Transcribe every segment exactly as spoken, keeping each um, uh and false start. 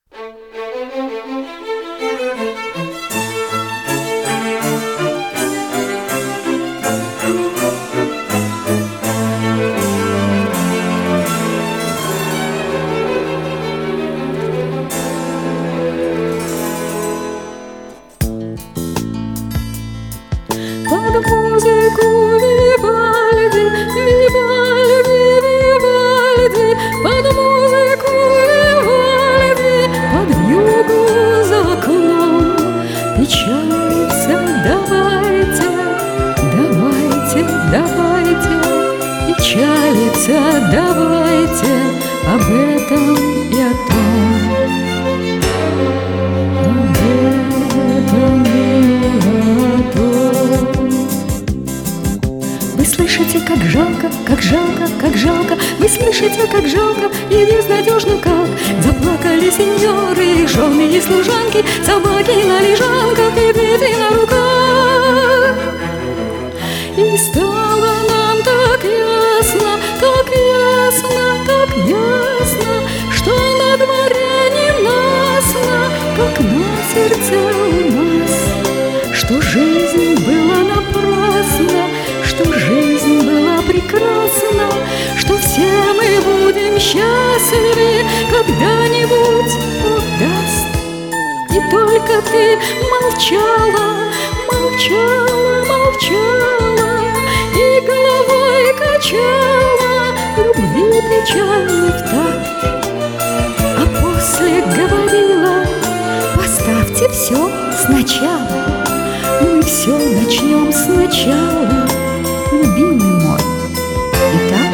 Под музыку Вивальди, Вивальди, Вивальди, под музыку Вивальди, под вьюгу за окном печалиться давайте, давайте, давайте, печалиться давайте об этом и о том. Об этом и о том. Вы слышите, как жалко, как жалко, как жалко. Вы слышите, как жалко и безнадежно как заплакали сеньоры, и жены, и служанки, собаки на лежанках и дети на руках. И стало нам так ясно, так ясно, так ясно, что на дворе ненастно, как на сердце у нас, что жизнь была напрасна, что жизнь была прекрасна, что все мы будем счастливы когда-нибудь, Бог даст. И только ты молчала, молчала, молчала, и головой качала любви печальный в такт. А после говорила: поставьте все сначала, мы все начнем сначала, любимый мой. Итак,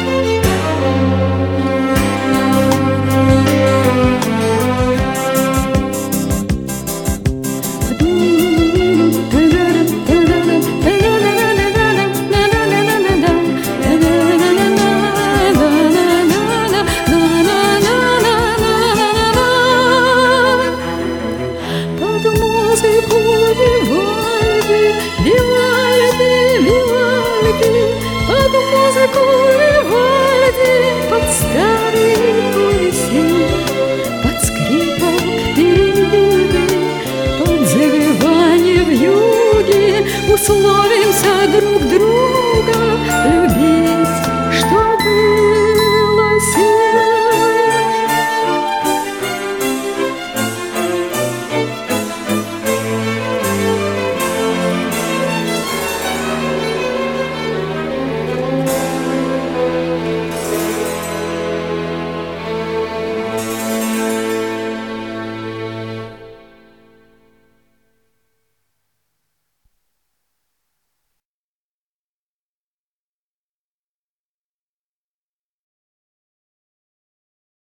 под музыку Вивальди, под старый клавесин, под скрипок перебиты, под завывание вьюги условимся друг другу.